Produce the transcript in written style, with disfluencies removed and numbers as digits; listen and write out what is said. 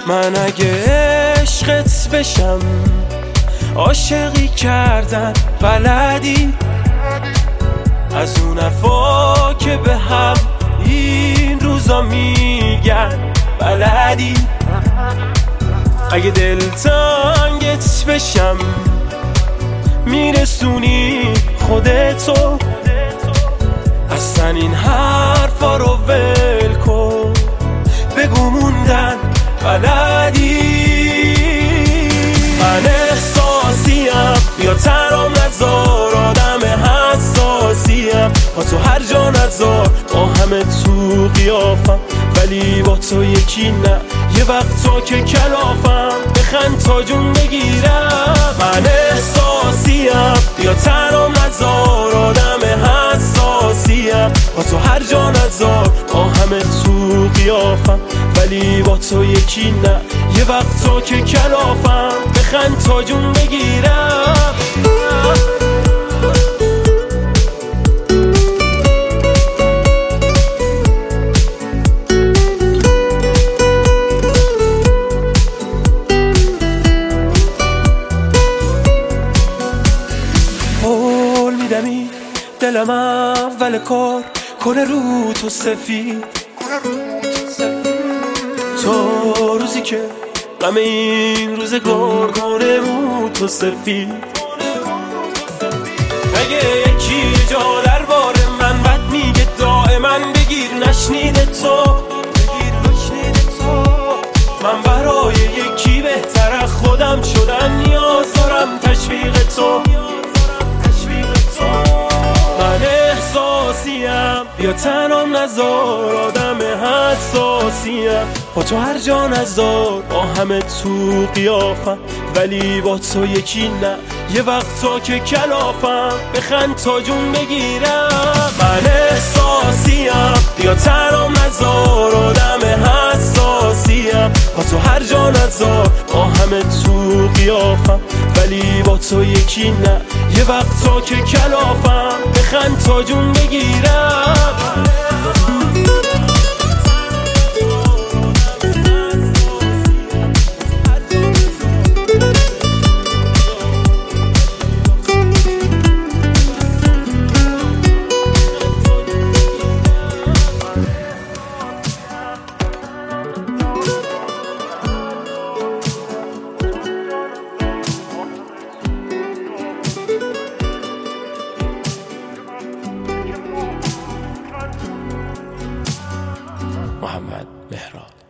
من اگه عشقت بشم عاشقی کردن بلدی، از اون حرفا که به هم این روزا میگن بلدی. اگه دلتنگت بشم میرسونی خودتو، اصلا این حرفا رو ول کن، بگو موندن بلدی. من احساسیم بیا ترام نذار، آدم حساسیم با تو هر جا نذار، با همه تو قیافم ولی با تو یکی نه، یه وقتا که کلافم بخند تا جون بگیرم. من احساسیم بیا ترام نذار، آدم حساسیم با تو هر جا نذار، با همه تو قیافم ولی با تو یکی نه، یه وقتا که کلافم بخند تا جون بگیرم. قول میدمی دلم اول کار کنه رو تو سفید، تو روزی که غم این روزگار کنه رو تو سفید. اگه یکی جا دربار من بد میگه دائما بگیر نشنیده تو، من برای یکی بهتر خودم شدن نیاز دارم تشویق تو. من احساسیم بیا تنام نذار، آدم حساسیم با تو هر جا نذار، با همه تو قیافم ولی با تو یکی نه، یه وقتا که کلافم بخند تا جون بگیرم. من احساسیم بیا تنام نذار، آدم حساسیم با تو هر جا نذار، با همه تو قیافم ولی با تو یکی نه، یه وقتا که کلافم بخند تا جون بگیرم. محمد مهراد.